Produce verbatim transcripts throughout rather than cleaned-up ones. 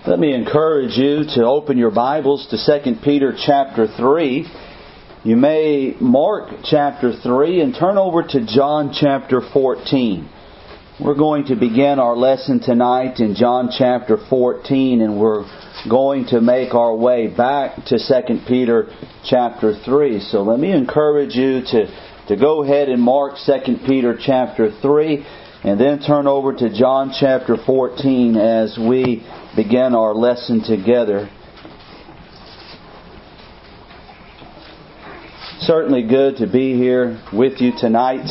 Let me encourage you to open your Bibles to Second Peter chapter three. You may mark chapter three and turn over to John chapter fourteen. We're going to begin our lesson tonight in John chapter fourteen, and we're going to make our way back to Second Peter chapter three. So let me encourage you to, to go ahead and mark Second Peter chapter three, and then turn over to John chapter fourteen as we begin our lesson together. Certainly good to be here with you tonight.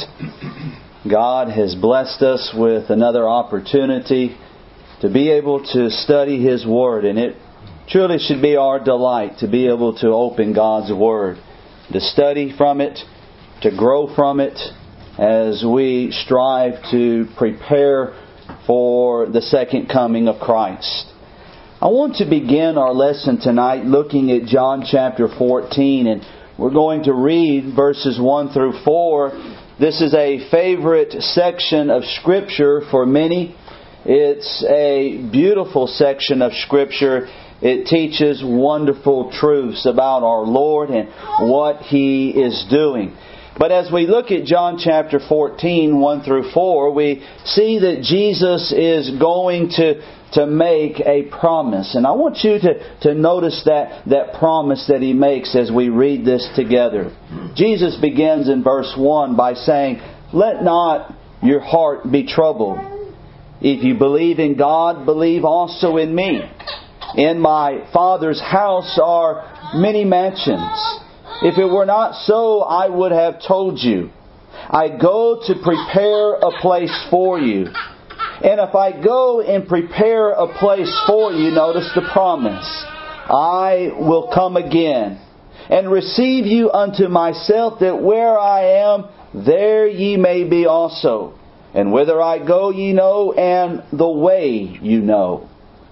God has blessed us with another opportunity to be able to study His Word, and it truly should be our delight to be able to open God's Word, to study from it, to grow from it, as we strive to prepare for the second coming of Christ. I want to begin our lesson tonight looking at John chapter fourteen, and we're going to read verses one through four. This is a favorite section of Scripture for many. It's a beautiful section of Scripture. It teaches wonderful truths about our Lord and what He is doing. But as we look at John chapter fourteen, one through four, we see that Jesus is going to, to make a promise. And I want you to, to notice that, that promise that He makes as we read this together. Jesus begins in verse one by saying, "Let not your heart be troubled. If you believe in God, believe also in me. In my Father's house are many mansions. If it were not so, I would have told you. I go to prepare a place for you. And if I go and prepare a place for you," notice the promise, "I will come again and receive you unto myself, that where I am, there ye may be also. And whither I go ye know, and the way you know."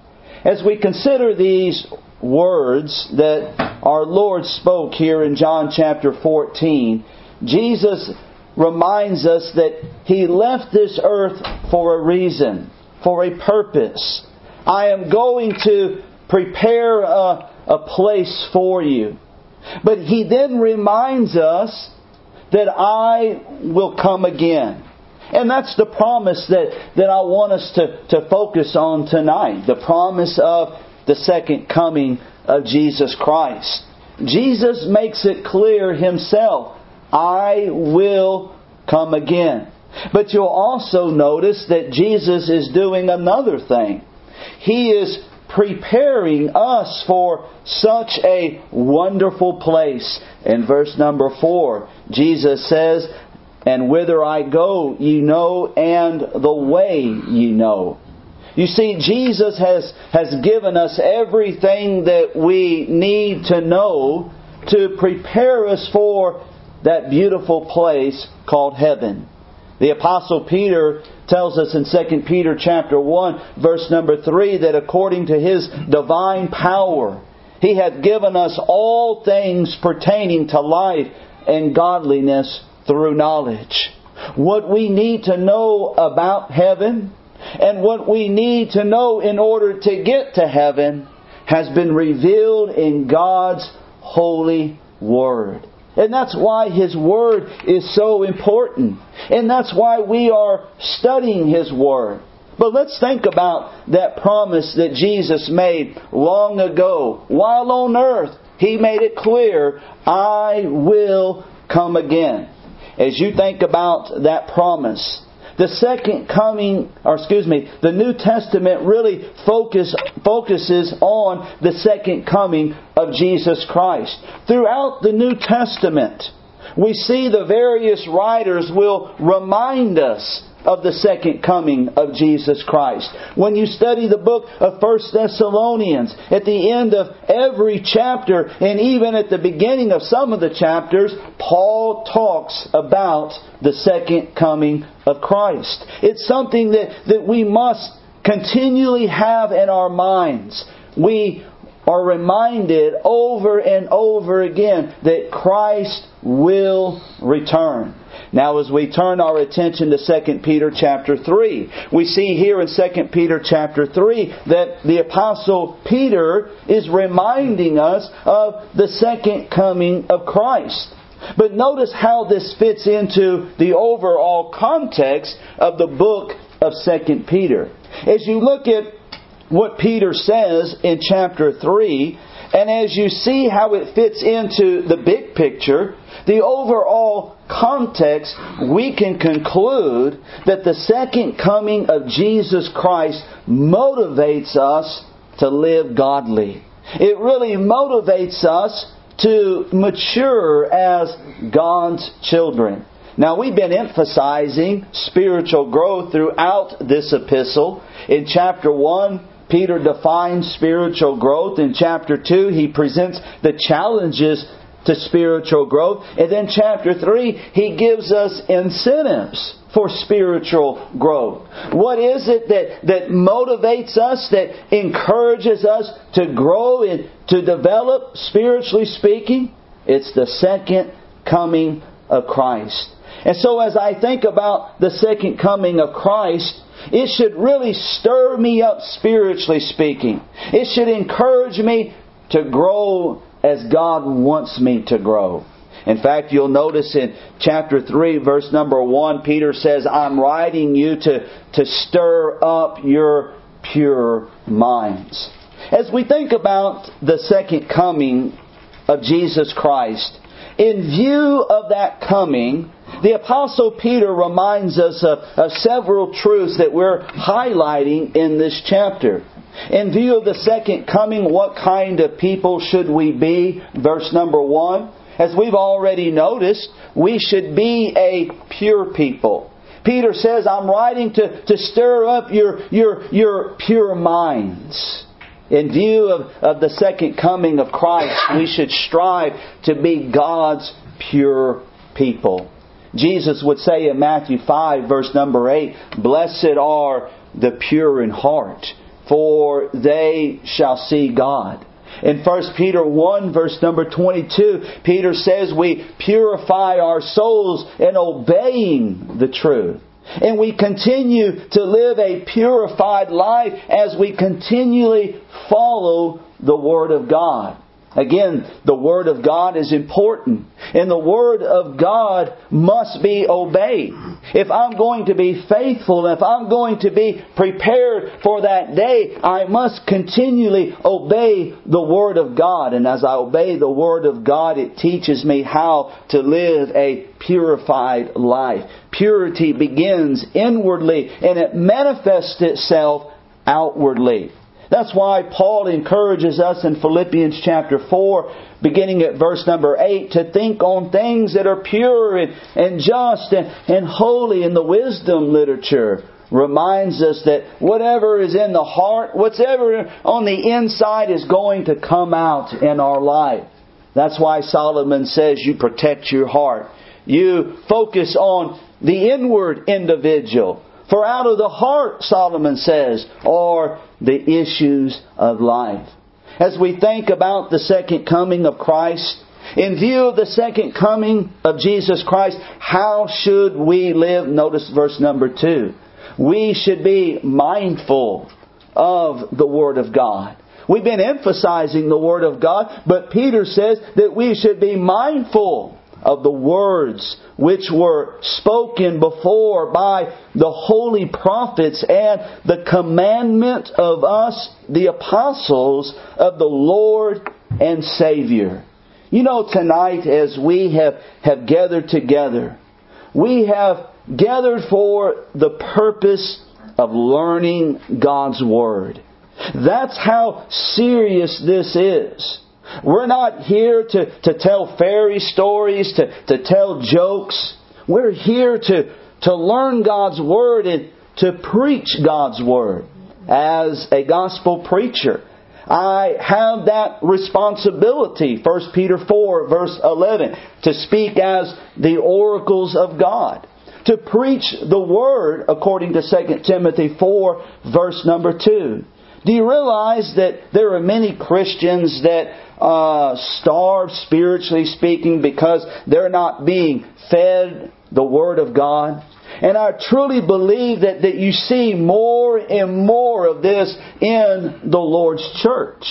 As we consider these words that our Lord spoke here in John chapter fourteen, Jesus reminds us that He left this earth for a reason, for a purpose. "I am going to prepare a, a place for you." But He then reminds us that I will come again. And that's the promise that, that I want us to, to focus on tonight. The promise of the second coming of Jesus Christ. Jesus makes it clear Himself, "I will come again." But you'll also notice that Jesus is doing another thing. He is preparing us for such a wonderful place. In verse number four, Jesus says, "And whither I go, ye know, and the way ye know." You see, Jesus has, has given us everything that we need to know to prepare us for that beautiful place called heaven. The Apostle Peter tells us in Second Peter chapter one, verse number three, that according to His divine power, He hath given us all things pertaining to life and godliness through knowledge. What we need to know about heaven and what we need to know in order to get to heaven has been revealed in God's holy Word. And that's why His Word is so important. And that's why we are studying His Word. But let's think about that promise that Jesus made long ago. While on earth, He made it clear, "I will come again." As you think about that promise, the second coming, or excuse me, the New Testament really focus, focuses on the second coming of Jesus Christ. Throughout the New Testament, we see the various writers will remind us of the second coming of Jesus Christ. When you study the book of First Thessalonians, at the end of every chapter, and even at the beginning of some of the chapters, Paul talks about the second coming of Christ. It's something that, that we must continually have in our minds. We are reminded over and over again that Christ will return. Now as we turn our attention to Second Peter chapter three, we see here in Second Peter chapter three that the Apostle Peter is reminding us of the second coming of Christ. But notice how this fits into the overall context of the book of Second Peter. As you look at what Peter says in chapter three, and as you see how it fits into the big picture, the overall context, we can conclude that the second coming of Jesus Christ motivates us to live godly. It really motivates us to mature as God's children. Now, we've been emphasizing spiritual growth throughout this epistle. In chapter one, Peter defines spiritual growth. In chapter two, he presents the challenges to spiritual growth. And then chapter three, he gives us incentives for spiritual growth. What is it that, that motivates us, that encourages us to grow and to develop, spiritually speaking? It's the second coming of Christ. And so as I think about the second coming of Christ, it should really stir me up spiritually speaking. It should encourage me to grow as God wants me to grow. In fact, you'll notice in chapter three, verse number one, Peter says, I'm writing you to, to stir up your pure minds. As we think about the second coming of Jesus Christ, in view of that coming, the Apostle Peter reminds us of, of several truths that we're highlighting in this chapter. In view of the second coming, what kind of people should we be? Verse number one. As we've already noticed, we should be a pure people. Peter says, I'm writing to, to stir up your, your, your pure minds. In view of, of the second coming of Christ, we should strive to be God's pure people. Jesus would say in Matthew five, verse number eight, Blessed are the pure in heart, for they shall see God. In First Peter one, verse number twenty-two, Peter says we purify our souls in obeying the truth. And we continue to live a purified life as we continually follow the Word of God. Again, the Word of God is important. And the Word of God must be obeyed. If I'm going to be faithful, if I'm going to be prepared for that day, I must continually obey the Word of God. And as I obey the Word of God, it teaches me how to live a purified life. Purity begins inwardly and it manifests itself outwardly. That's why Paul encourages us in Philippians chapter four, beginning at verse number eight, to think on things that are pure and, and just and, and holy. In the wisdom literature reminds us that whatever is in the heart, whatever on the inside is going to come out in our life. That's why Solomon says you protect your heart. You focus on the inward individual. For out of the heart, Solomon says, are the issues of life. As we think about the second coming of Christ, in view of the second coming of Jesus Christ, how should we live? Notice verse number two. We should be mindful of the Word of God. We've been emphasizing the Word of God, but Peter says that we should be mindful of the words which were spoken before by the holy prophets and the commandment of us, the apostles of the Lord and Savior. You know, tonight as we have, have gathered together, we have gathered for the purpose of learning God's Word. That's how serious this is. We're not here to, to tell fairy stories, to, to tell jokes. We're here to, to learn God's Word and to preach God's Word. As a gospel preacher, I have that responsibility, First Peter four, verse eleven, to speak as the oracles of God. To preach the Word, according to Second Timothy four, verse number two. Do you realize that there are many Christians that uh, starve, spiritually speaking, because they're not being fed the Word of God? And I truly believe that, that you see more and more of this in the Lord's church.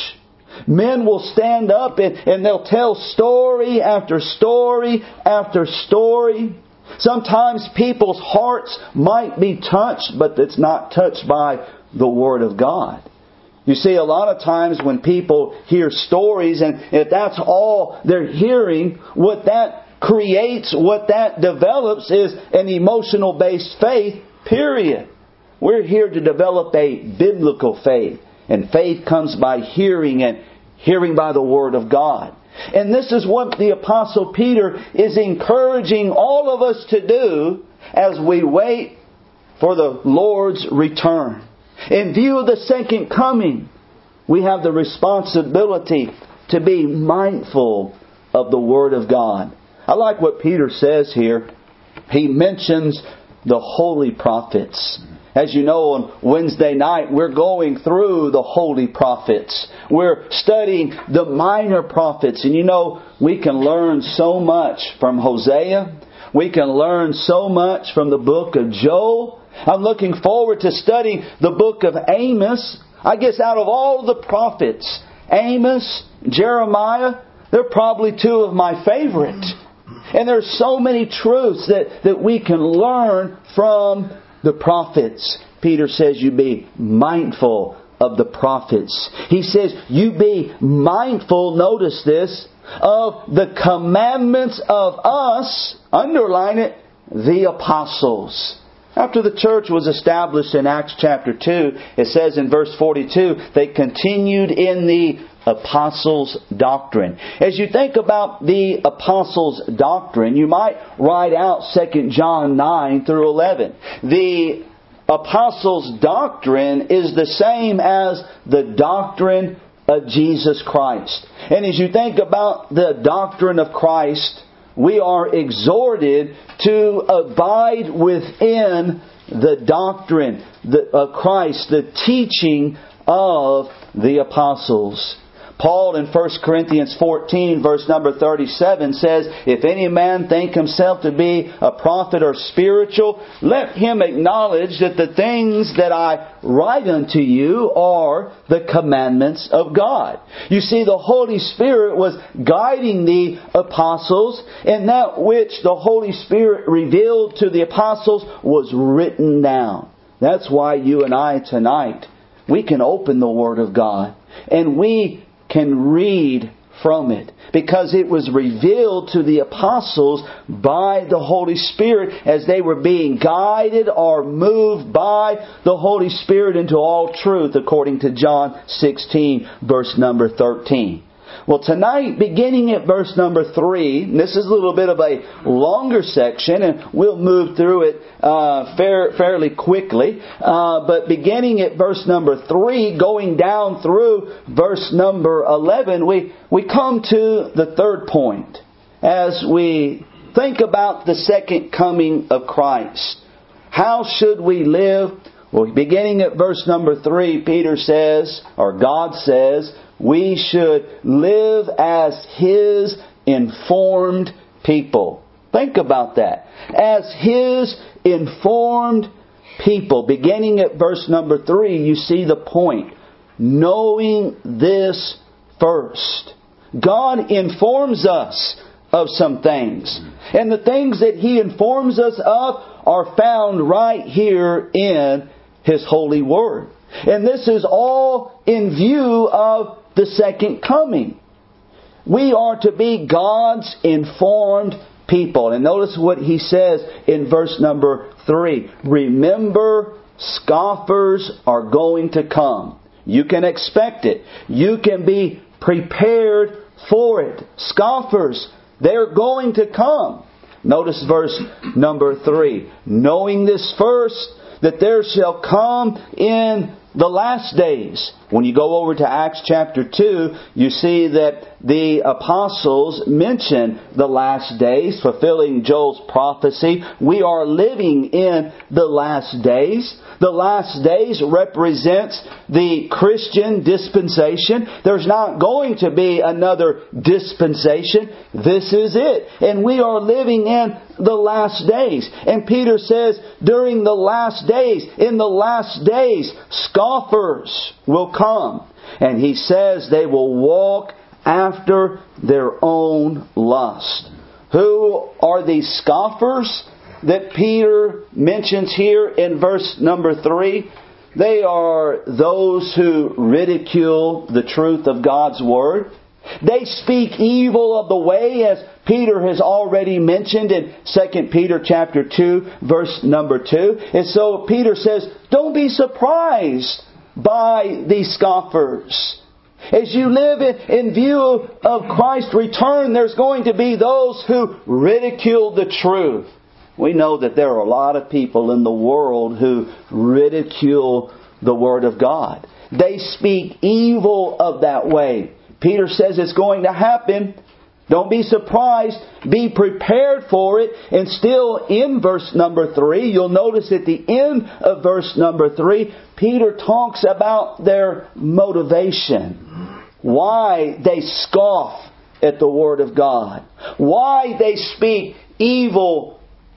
Men will stand up and, and they'll tell story after story after story. Sometimes people's hearts might be touched, but it's not touched by the Word of God. You see, a lot of times when people hear stories, and if that's all they're hearing, what that creates, what that develops is an emotional-based faith, period. We're here to develop a biblical faith. And faith comes by hearing, and hearing by the Word of God. And this is what the Apostle Peter is encouraging all of us to do as we wait for the Lord's return. In view of the second coming, we have the responsibility to be mindful of the Word of God. I like what Peter says here. He mentions the holy prophets. As you know, on Wednesday night, we're going through the holy prophets. We're studying the minor prophets. And you know, we can learn so much from Hosea. We can learn so much from the book of Joel. I'm looking forward to studying the book of Amos. I guess out of all the prophets, Amos, Jeremiah, they're probably two of my favorite. And there's so many truths that, that we can learn from the prophets. Peter says you be mindful of the prophets. He says you be mindful, notice this, of the commandments of us, underline it, the apostles. After the church was established in Acts chapter two, it says in verse forty-two, they continued in the apostles' doctrine. As you think about the apostles' doctrine, you might write out Second John nine through eleven. The apostles' doctrine is the same as the doctrine of Jesus Christ. And as you think about the doctrine of Christ, we are exhorted to abide within the doctrine of Christ, the teaching of the apostles. Paul in First Corinthians fourteen verse number thirty-seven says, if any man think himself to be a prophet or spiritual, let him acknowledge that the things that I write unto you are the commandments of God. You see, the Holy Spirit was guiding the apostles, and that which the Holy Spirit revealed to the apostles was written down. That's why you and I tonight, we can open the Word of God and we can read from it, because it was revealed to the apostles by the Holy Spirit as they were being guided or moved by the Holy Spirit into all truth, according to John sixteen verse number thirteen. Well, tonight, beginning at verse number three, this is a little bit of a longer section, and we'll move through it uh, fair, fairly quickly. Uh, but beginning at verse number three, going down through verse number eleven, we, we come to the third point. As we think about the second coming of Christ, how should we live? Well, beginning at verse number three, Peter says, or God says, we should live as His informed people. Think about that. As His informed people. Beginning at verse number three, you see the point. Knowing this first. God informs us of some things. And the things that He informs us of are found right here in His holy Word. And this is all in view of the second coming. We are to be God's informed people. And notice what He says in verse number three. Remember, scoffers are going to come. You can expect it. You can be prepared for it. Scoffers, they're going to come. Notice verse number three. Knowing this first, that there shall come in the last days. When you go over to Acts chapter two, you see that the apostles mention the last days, fulfilling Joel's prophecy. We are living in the last days. The last days represents the Christian dispensation. There's not going to be another dispensation. This is it. And we are living in the last days. And Peter says, during the last days, in the last days, scoffers will come. And he says they will walk after their own lust. Who are these scoffers that Peter mentions here in verse number three? They are those who ridicule the truth of God's Word. They speak evil of the way, as Peter has already mentioned in Second Peter chapter two, verse number two. And so Peter says, don't be surprised by these scoffers. As you live in, in view of Christ's return, there's going to be those who ridicule the truth. We know that there are a lot of people in the world who ridicule the Word of God. They speak evil of that way. Peter says it's going to happen. Don't be surprised. Be prepared for it. And still in verse number three, you'll notice at the end of verse number three, Peter talks about their motivation. Why they scoff at the Word of God. Why they speak evil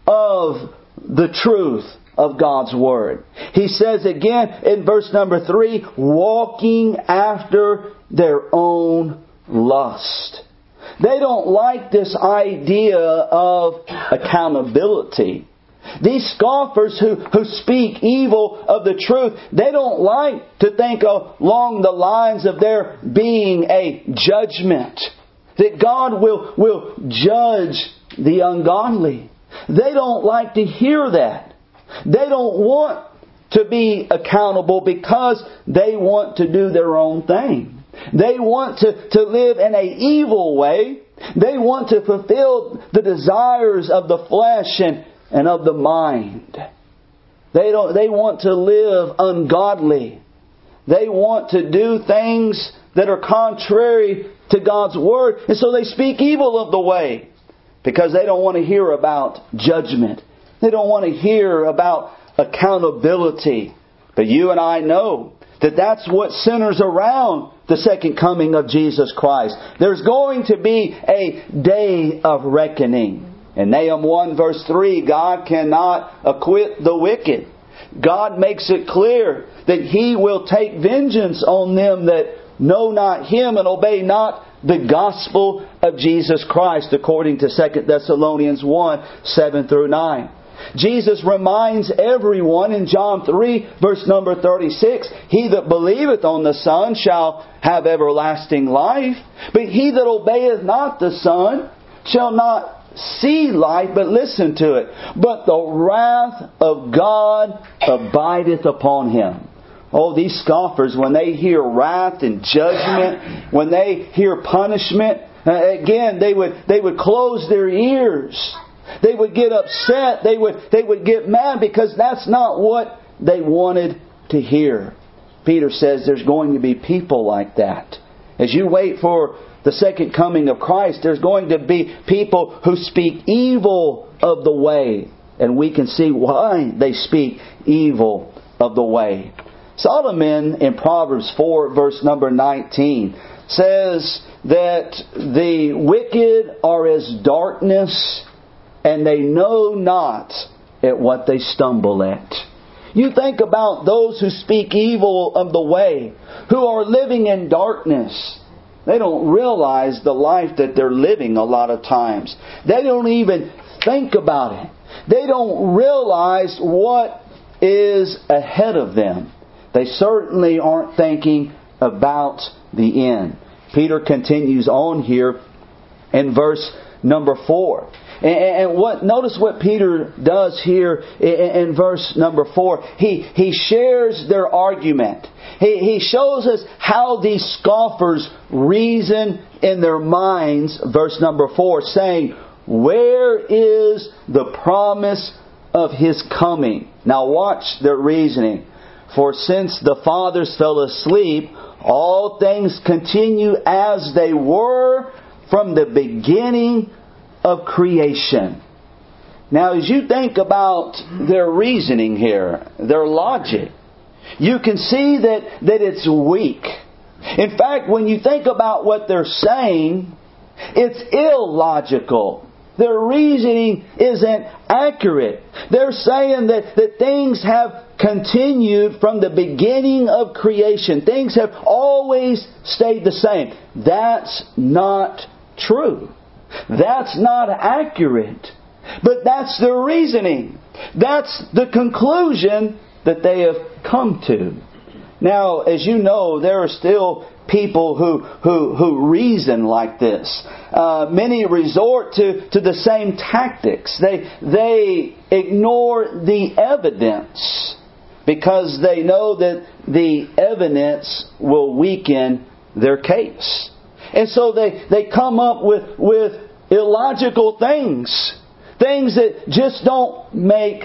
of the truth of God's Word. He says again in verse number three, walking after their own lust. They don't like this idea of accountability. These scoffers who, who speak evil of the truth, they don't like to think along the lines of there being a judgment. That God will, will judge the ungodly. They don't like to hear that. They don't want to be accountable because they want to do their own thing. They want to, to live in an evil way. They want to fulfill the desires of the flesh and, and of the mind. They don't. They want to live ungodly. They want to do things that are contrary to God's Word. And so they speak evil of the way because they don't want to hear about judgment. They don't want to hear about accountability. But you and I know that that's what centers around the second coming of Jesus Christ. There's going to be a day of reckoning. In Nahum one verse three, God cannot acquit the wicked. God makes it clear that He will take vengeance on them that know not Him and obey not the gospel of Jesus Christ, according to Second Thessalonians one, seven through nine. Jesus reminds everyone in John three, verse number thirty-six, He that believeth on the Son shall have everlasting life, but he that obeyeth not the Son shall not see life, but listen to it, but the wrath of God abideth upon him. Oh, these scoffers, when they hear wrath and judgment, when they hear punishment, again, they would they would close their ears. They would get upset. They would they would get mad because that's not what they wanted to hear. Peter says there's going to be people like that. As you wait for the second coming of Christ, there's going to be people who speak evil of the way. And we can see why they speak evil of the way. Solomon in Proverbs four verse number nineteen says that the wicked are as darkness, and they know not at what they stumble at. You think about those who speak evil of the way, who are living in darkness. They don't realize the life that they're living a lot of times. They don't even think about it. They don't realize what is ahead of them. They certainly aren't thinking about the end. Peter continues on here in verse number four. And what notice what Peter does here in verse number four. He he shares their argument. He he shows us how these scoffers reason in their minds. Verse number four, saying, "Where is the promise of His coming?" Now watch their reasoning. For since the fathers fell asleep, all things continue as they were from the beginning of creation. Now, as you think about their reasoning here, their logic, you can see that, that it's weak. In fact, when you think about what they're saying, it's illogical. Their reasoning isn't accurate. They're saying that, that things have continued from the beginning of creation. Things have always stayed the same. That's not true. That's not accurate. But that's their reasoning. That's the conclusion that they have come to. Now, as you know, there are still people who who, who reason like this. Uh, many resort to, to the same tactics. They they ignore the evidence because they know that the evidence will weaken their case. And so they, they come up with, with illogical things. Things that just don't make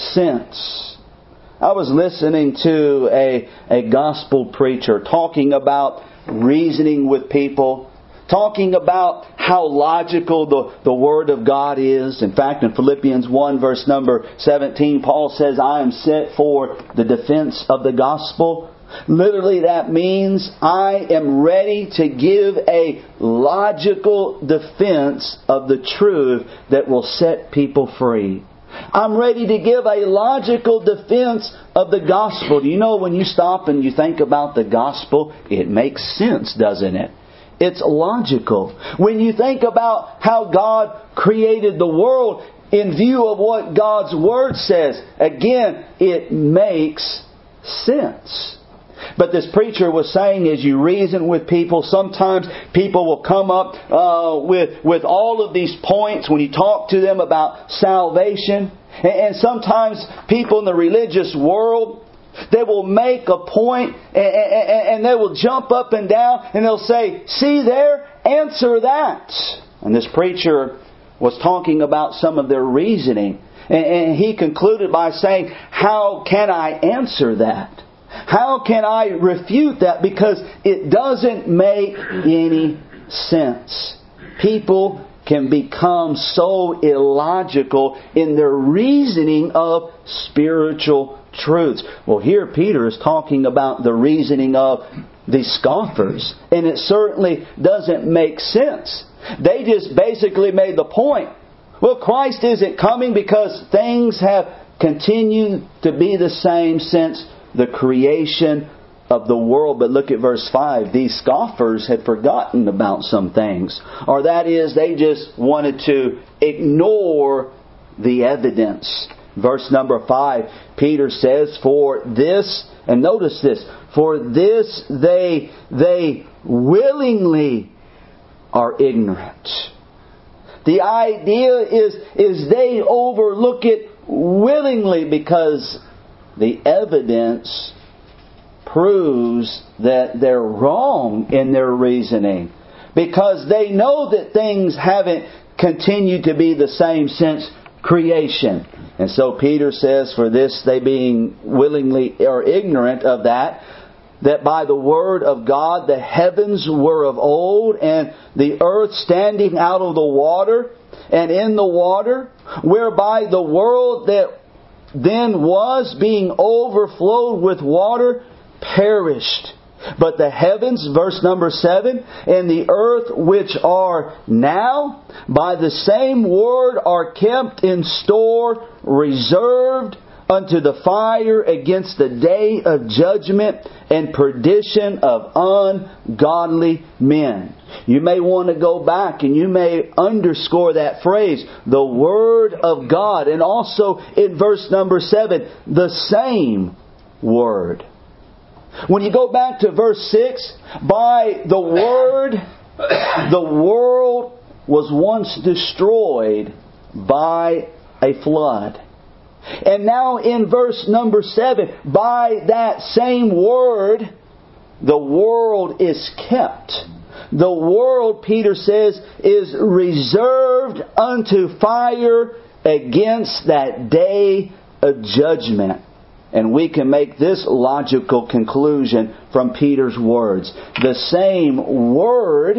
sense. I was listening to a, a gospel preacher talking about reasoning with people, talking about how logical the, the Word of God is. In fact, in Philippians one verse number seventeen, Paul says, I am sent for the defense of the gospel. Literally that means I am ready to give a logical defense of the truth that will set people free. I'm ready to give a logical defense of the gospel. Do you know when you stop and you think about the gospel, it makes sense, doesn't it? It's logical. When you think about how God created the world in view of what God's Word says, again, it makes sense. But this preacher was saying, as you reason with people, sometimes people will come up uh, with with all of these points when you talk to them about salvation. And, and sometimes people in the religious world, they will make a point and, and, and they will jump up and down and they'll say, see there, answer that. And this preacher was talking about some of their reasoning. And, and he concluded by saying, how can I answer that? How can I refute that? Because it doesn't make any sense. People can become so illogical in their reasoning of spiritual truths. Well, here Peter is talking about the reasoning of the scoffers. And it certainly doesn't make sense. They just basically made the point, well, Christ isn't coming because things have continued to be the same since the creation of the world. But look at verse five. These scoffers had forgotten about some things. Or that is, they just wanted to ignore the evidence. Verse number five, Peter says, for this, and notice this, for this they, they willingly are ignorant. The idea is, is they overlook it willingly because the evidence proves that they're wrong in their reasoning. Because they know that things haven't continued to be the same since creation. And so Peter says, for this they being willingly or ignorant of that, that by the word of God the heavens were of old, and the earth standing out of the water, and in the water, whereby the world that then was being overflowed with water perished. But the heavens, verse number seven, and the earth which are now by the same word are kept in store, reserved unto the fire against the day of judgment and perdition of ungodly men. You may want to go back and you may underscore that phrase, the Word of God. And also in verse number seven, the same Word. When you go back to verse six, by the Word, the world was once destroyed by a flood. And now in verse number seven, by that same Word, the world is kept. The world, Peter says, is reserved unto fire against that day of judgment. And we can make this logical conclusion from Peter's words. The same Word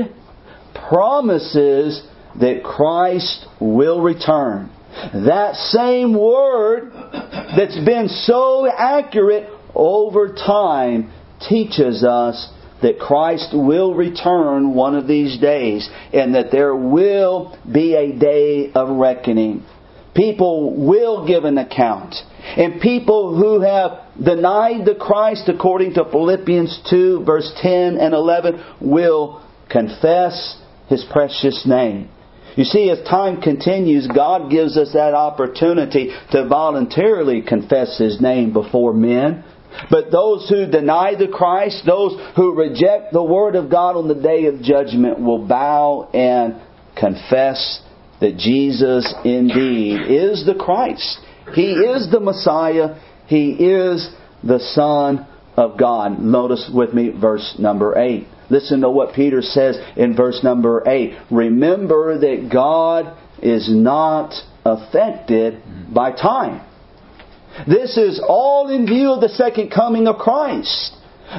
promises that Christ will return. That same Word that's been so accurate over time teaches us that Christ will return one of these days, and that there will be a day of reckoning. People will give an account. And people who have denied the Christ, according to Philippians two, verse ten and eleven, will confess His precious name. You see, as time continues, God gives us that opportunity to voluntarily confess His name before men. But those who deny the Christ, those who reject the Word of God on the day of judgment, will bow and confess that Jesus indeed is the Christ. He is the Messiah. He is the Son of God. Notice with me verse number eight. Listen to what Peter says in verse number eight. Remember that God is not affected by time. This is all in view of the second coming of Christ.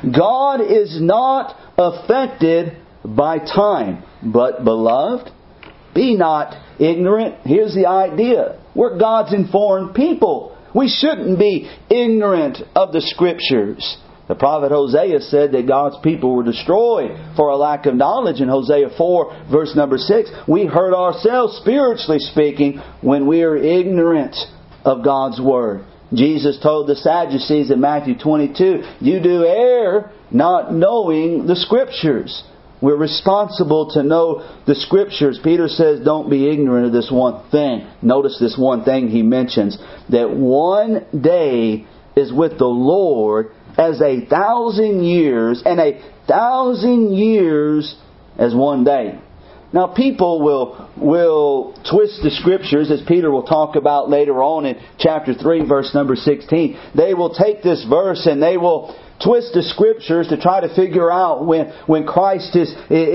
God is not affected by time. But, beloved, be not ignorant. Here's the idea. We're God's informed people. We shouldn't be ignorant of the Scriptures. The prophet Hosea said that God's people were destroyed for a lack of knowledge in Hosea four, verse number six. We hurt ourselves, spiritually speaking, when we are ignorant of God's Word. Jesus told the Sadducees in Matthew twenty-two, you do err not knowing the Scriptures. We're responsible to know the Scriptures. Peter says, don't be ignorant of this one thing. Notice this one thing he mentions, that one day is with the Lord as a thousand years, and a thousand years as one day. Now, people will will twist the Scriptures, as Peter will talk about later on in chapter three, verse number sixteen. They will take this verse and they will twist the Scriptures to try to figure out when, when Christ is,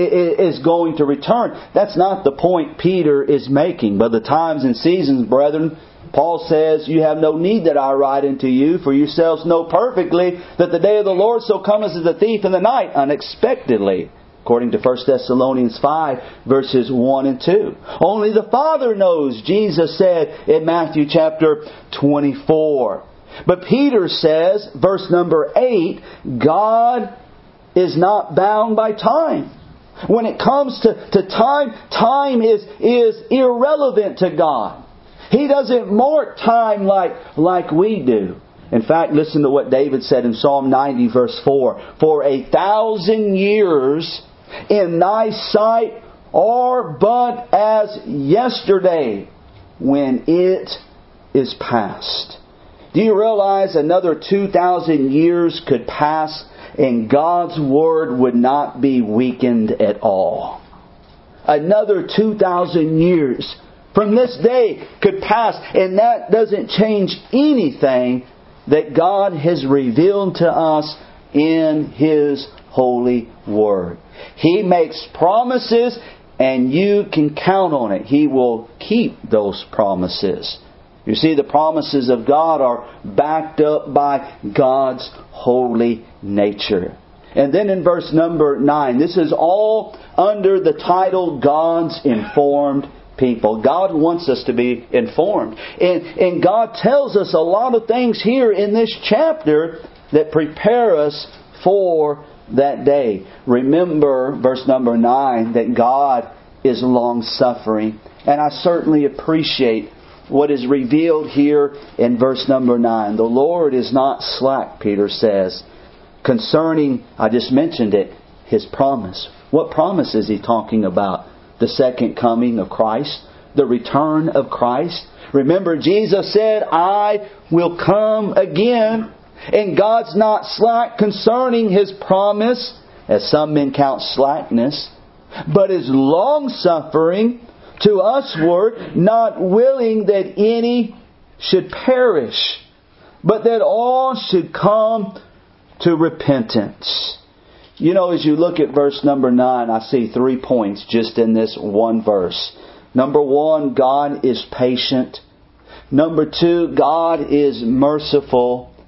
is going to return. That's not the point Peter is making. But the times and seasons, brethren, Paul says, you have no need that I write unto you, for yourselves know perfectly that the day of the Lord so cometh as a thief in the night, unexpectedly. According to First Thessalonians five, verses one and two. Only the Father knows, Jesus said in Matthew chapter twenty-four. But Peter says, verse number eight, God is not bound by time. When it comes to, to time, time is, is irrelevant to God. He doesn't mark time like, like we do. In fact, listen to what David said in Psalm ninety, verse four. For a thousand years in thy sight are but as yesterday when it is past. Do you realize another two thousand years could pass and God's Word would not be weakened at all? Another two thousand years from this day could pass, and that doesn't change anything that God has revealed to us in His holy Word. He makes promises, and you can count on it. He will keep those promises. You see, the promises of God are backed up by God's holy nature. And then in verse number nine, this is all under the title God's informed people. God wants us to be informed. And, and God tells us a lot of things here in this chapter that prepare us for that day. Remember, verse number nine, that God is long-suffering. And I certainly appreciate what is revealed here in verse number nine. The Lord is not slack, Peter says, concerning, I just mentioned it, His promise. What promise is he talking about? The second coming of Christ, the return of Christ. Remember, Jesus said, I will come again. And God's not slack concerning His promise, as some men count slackness, but is long-suffering to usward, not willing that any should perish, but that all should come to repentance. You know, as you look at verse number nine, I see three points just in this one verse. Number one, God is patient. Number two, God is merciful.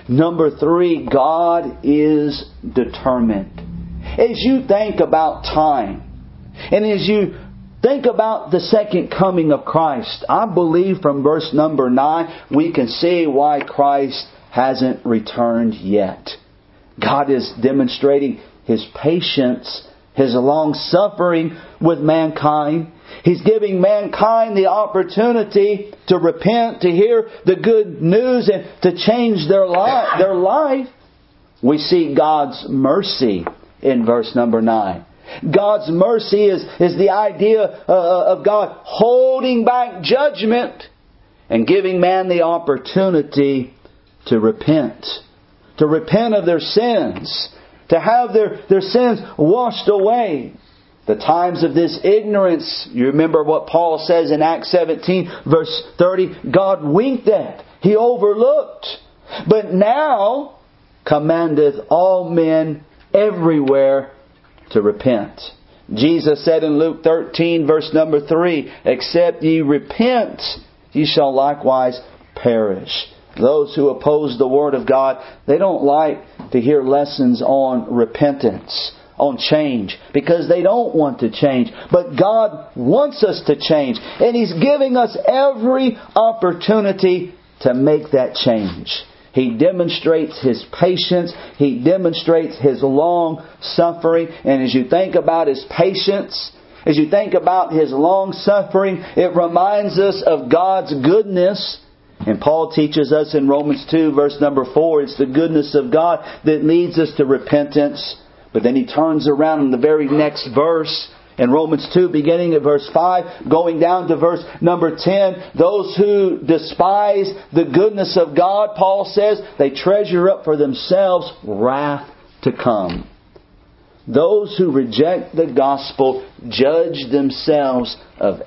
Number three, God is determined. As you think about time, and as you think about the second coming of Christ, I believe from verse number nine, we can see why Christ hasn't returned yet. God is demonstrating His patience, His long-suffering with mankind. He's giving mankind the opportunity to repent, to hear the good news, and to change their life. Their life. We see God's mercy in verse number nine. God's mercy is, is the idea uh, of God holding back judgment and giving man the opportunity to repent. To repent of their sins. To have their, their sins washed away. The times of this ignorance, you remember what Paul says in Acts seventeen verse thirty, God winked at. He overlooked. But now commandeth all men everywhere to repent. Jesus said in Luke thirteen verse number three, except ye repent, ye shall likewise perish. Those who oppose the Word of God, they don't like to hear lessons on repentance, on change, because they don't want to change. But God wants us to change. And He's giving us every opportunity to make that change. He demonstrates His patience. He demonstrates His long suffering. And as you think about His patience, as you think about His long suffering, it reminds us of God's goodness. And Paul teaches us in Romans two verse number four, it's the goodness of God that leads us to repentance. But then he turns around in the very next verse, in Romans two, beginning at verse five, going down to verse number ten, those who despise the goodness of God, Paul says, they treasure up for themselves wrath to come. Those who reject the gospel judge themselves of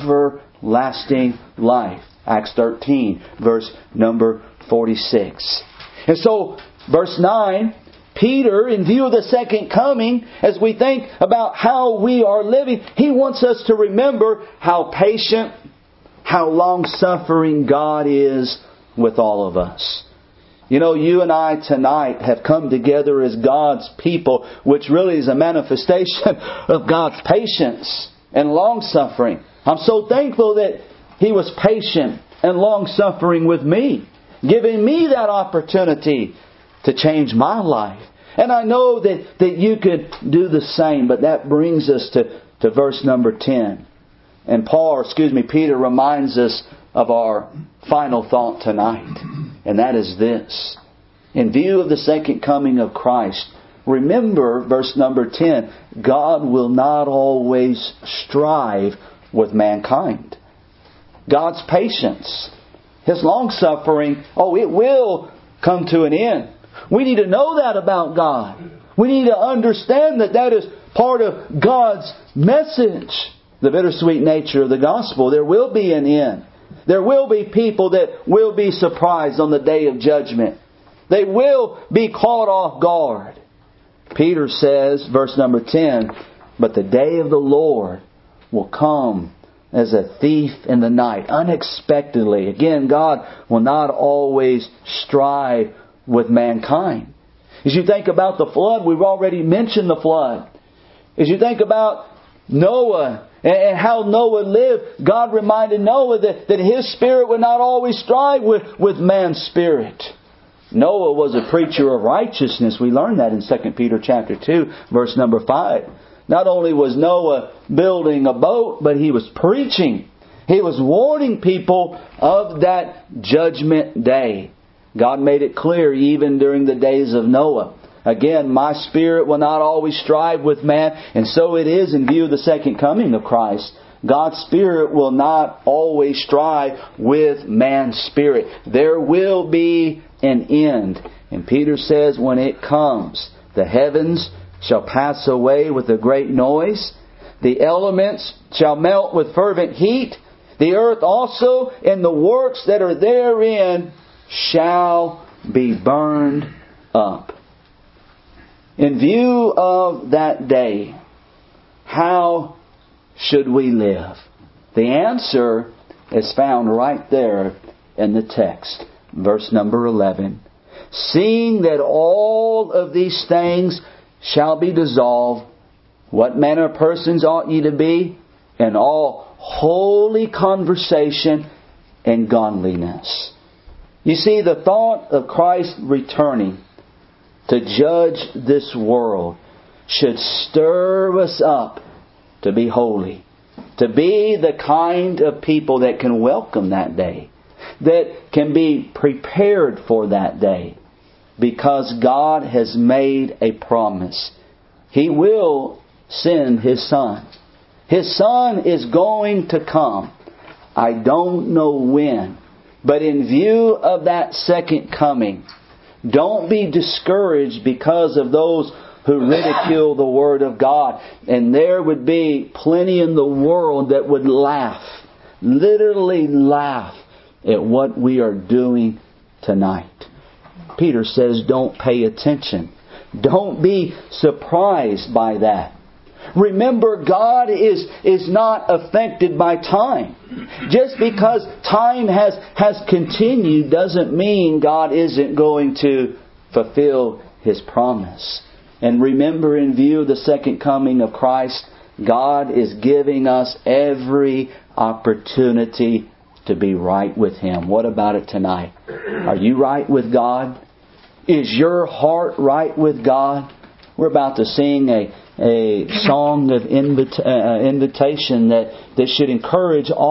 everlasting life. Acts thirteen, verse number forty-six. And so, verse nine, Peter, in view of the second coming, as we think about how we are living, he wants us to remember how patient, how long-suffering God is with all of us. You know, you and I tonight have come together as God's people, which really is a manifestation of God's patience and long-suffering. I'm so thankful that He was patient and long-suffering with me, giving me that opportunity to change my life. And I know that, that you could do the same, but that brings us to, to verse number ten. And Paul, or excuse me, Peter reminds us of our final thought tonight. And that is this. In view of the second coming of Christ, remember verse number ten, God will not always strive with mankind. God's patience, His long-suffering, oh, it will come to an end. We need to know that about God. We need to understand that that is part of God's message. The bittersweet nature of the gospel. There will be an end. There will be people that will be surprised on the day of judgment. They will be caught off guard. Peter says, verse number ten, but the day of the Lord will come as a thief in the night, unexpectedly. Again, God will not always strive with mankind. As you think about the flood, we've already mentioned the flood. As you think about Noah and how Noah lived, God reminded Noah that, that his spirit would not always strive with, with man's spirit. Noah was a preacher of righteousness. We learn that in Second Peter chapter two, verse number five. Not only was Noah building a boat, but he was preaching. He was warning people of that judgment day. God made it clear even during the days of Noah. Again, my spirit will not always strive with man, and so it is in view of the second coming of Christ. God's Spirit will not always strive with man's spirit. There will be an end. And Peter says when it comes, the heavens shall pass away with a great noise. The elements shall melt with fervent heat. The earth also and the works that are therein shall be burned up. In view of that day, how should we live? The answer is found right there in the text. Verse number eleven. Seeing that all of these things shall be dissolved, what manner of persons ought ye to be? In all holy conversation and godliness. You see, the thought of Christ returning to judge this world should stir us up to be holy. To be the kind of people that can welcome that day. That can be prepared for that day. Because God has made a promise. He will send His Son. His Son is going to come. I don't know when. But in view of that second coming, don't be discouraged because of those who ridicule the Word of God. And there would be plenty in the world that would laugh, literally laugh at what we are doing tonight. Peter says, don't pay attention. Don't be surprised by that. Remember, God is, is not affected by time. Just because time has, has continued doesn't mean God isn't going to fulfill His promise. And remember, in view of the second coming of Christ, God is giving us every opportunity to be right with Him. What about it tonight? Are you right with God? Is your heart right with God? We're about to sing a, a song of invita- uh, invitation that, that should encourage all